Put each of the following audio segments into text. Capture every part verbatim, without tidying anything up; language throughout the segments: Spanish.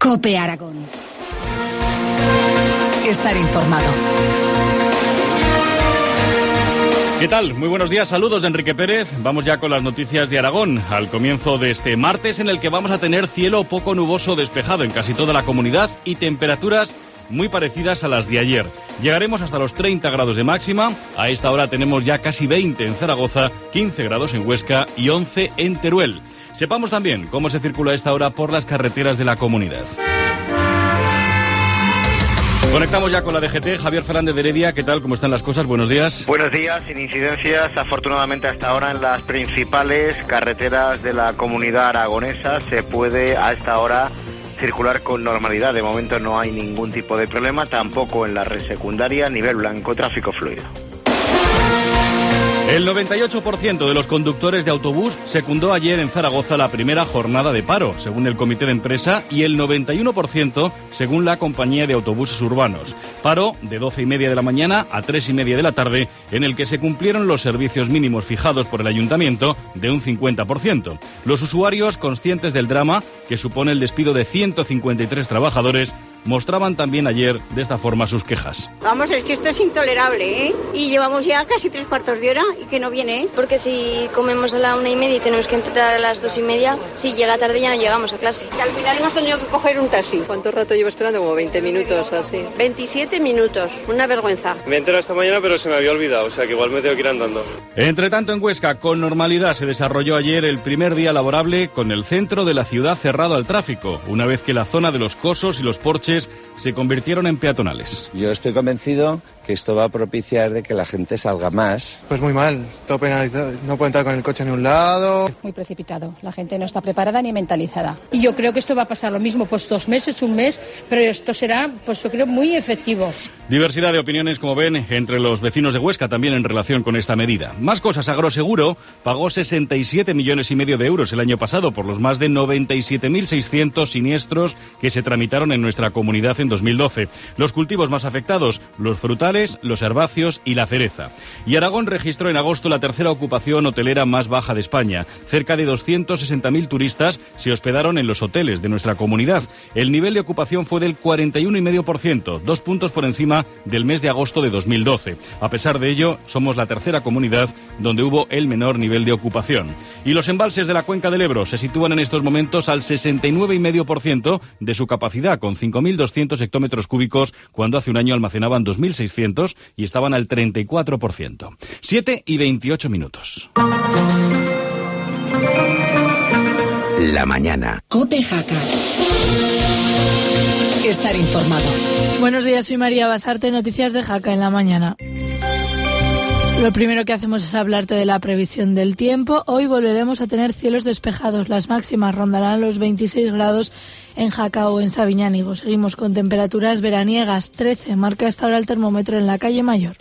COPE Aragón. Estar informado. ¿Qué tal? Muy buenos días, saludos de Enrique Pérez. Vamos ya con las noticias de Aragón, al comienzo de este martes en el que vamos a tener cielo poco nuboso despejado en casi toda la comunidad y temperaturas muy parecidas a las de ayer. Llegaremos hasta los treinta grados de máxima, a esta hora tenemos ya casi veinte en Zaragoza, quince grados en Huesca y once en Teruel. Sepamos también cómo se circula a esta hora por las carreteras de la comunidad. Conectamos ya con la D G T. Javier Fernández de Heredia, ¿qué tal? ¿Cómo están las cosas? Buenos días. Buenos días, sin incidencias afortunadamente hasta ahora en las principales carreteras de la comunidad aragonesa. Se puede a esta hora circular con normalidad. De momento no hay ningún tipo de problema, tampoco en la red secundaria, nivel blanco, tráfico fluido. El noventa y ocho por ciento de los conductores de autobús secundó ayer en Zaragoza la primera jornada de paro, según el comité de empresa, y el noventa y uno por ciento según la compañía de autobuses urbanos. Paro de doce y media de la mañana a tres y media de la tarde, en el que se cumplieron los servicios mínimos fijados por el ayuntamiento de un cincuenta por ciento. Los usuarios, conscientes del drama que supone el despido de ciento cincuenta y tres trabajadores, mostraban también ayer de esta forma sus quejas. Vamos, es que esto es intolerable, ¿eh? Y llevamos ya casi tres cuartos de hora y que no viene, ¿eh? Porque si comemos a la una y media y tenemos que entrar a las dos y media, si llega tarde ya no llegamos a clase. Y al final hemos tenido que coger un taxi. ¿Cuánto rato llevo esperando? Como veinte minutos o así. veintisiete minutos, una vergüenza. Me he enterado esta mañana pero se me había olvidado, o sea que igual me tengo que ir andando. Entre tanto, en Huesca, con normalidad se desarrolló ayer el primer día laborable con el centro de la ciudad cerrado al tráfico, una vez que la zona de los Cosos y los Porches se convirtieron en peatonales. Yo estoy convencido que esto va a propiciar de que la gente salga más. Pues muy mal, todo penalizado, no puede entrar con el coche en un lado. Muy precipitado, la gente no está preparada ni mentalizada. Y yo creo que esto va a pasar lo mismo, pues dos meses, un mes, pero esto será, pues yo creo, muy efectivo. Diversidad de opiniones, como ven, entre los vecinos de Huesca también en relación con esta medida. Más cosas, Agroseguro pagó sesenta y siete millones y medio de euros el año pasado por los más de noventa y siete mil seiscientos siniestros que se tramitaron en nuestra comunidad en dos mil doce. Los cultivos más afectados, los frutales, los herbáceos y la cereza. Y Aragón registró en agosto la tercera ocupación hotelera más baja de España. Cerca de doscientos sesenta mil turistas se hospedaron en los hoteles de nuestra comunidad. El nivel de ocupación fue del cuarenta y uno coma cinco por ciento, dos puntos por encima del mes de agosto de dos mil doce. A pesar de ello, somos la tercera comunidad donde hubo el menor nivel de ocupación. Y los embalses de la cuenca del Ebro se sitúan en estos momentos al sesenta y nueve coma cinco por ciento de su capacidad, con cinco mil doscientos hectómetros cúbicos, cuando hace un año almacenaban dos mil seiscientos y estaban al treinta y cuatro por ciento. siete y veintiocho minutos. La mañana. COPE Jaca. Estar informado. Buenos días, soy María Basarte, noticias de Jaca en la mañana. Lo primero que hacemos es hablarte de la previsión del tiempo. Hoy volveremos a tener cielos despejados. Las máximas rondarán los veintiséis grados en Jaca o en Sabiñánigo. Seguimos con temperaturas veraniegas. trece marca hasta ahora el termómetro en la calle Mayor.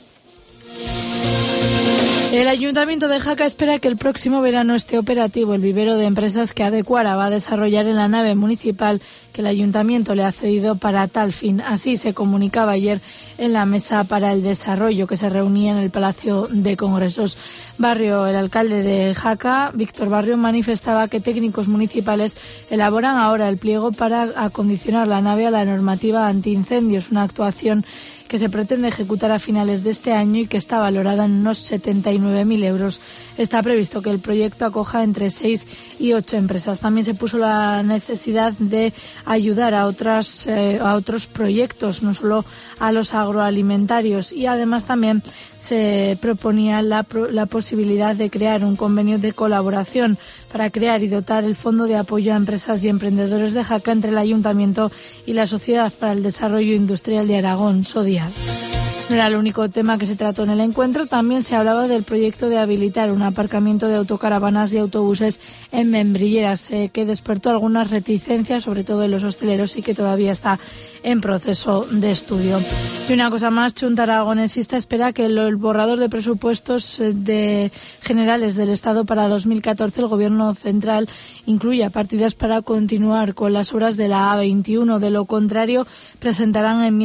El Ayuntamiento de Jaca espera que el próximo verano esté operativo el vivero de empresas que Adecuara va a desarrollar en la nave municipal que el Ayuntamiento le ha cedido para tal fin. Así se comunicaba ayer en la mesa para el desarrollo que se reunía en el Palacio de Congresos. Barrio, el alcalde de Jaca, Víctor Barrio, manifestaba que técnicos municipales elaboran ahora el pliego para acondicionar la nave a la normativa antiincendios, una actuación que se pretende ejecutar a finales de este año y que está valorada en unos setenta y nueve mil euros. Está previsto que el proyecto acoja entre seis y ocho empresas. También se puso la necesidad de ayudar a otras eh, a otros proyectos, no solo a los agroalimentarios, y además también se proponía la, la posibilidad de crear un convenio de colaboración para crear y dotar el Fondo de Apoyo a Empresas y Emprendedores de Jaca entre el Ayuntamiento y la Sociedad para el Desarrollo Industrial de Aragón, SODIAD. No era el único tema que se trató en el encuentro, también se hablaba del proyecto de habilitar un aparcamiento de autocaravanas y autobuses en Membrilleras, eh, que despertó algunas reticencias, sobre todo en los hosteleros, y que todavía está en proceso de estudio. Y una cosa más, Chunta Aragonesista espera que el, el borrador de presupuestos de generales del Estado para dos mil catorce, el Gobierno central, incluya partidas para continuar con las obras de la A veintiuno. De lo contrario, presentarán enmiendas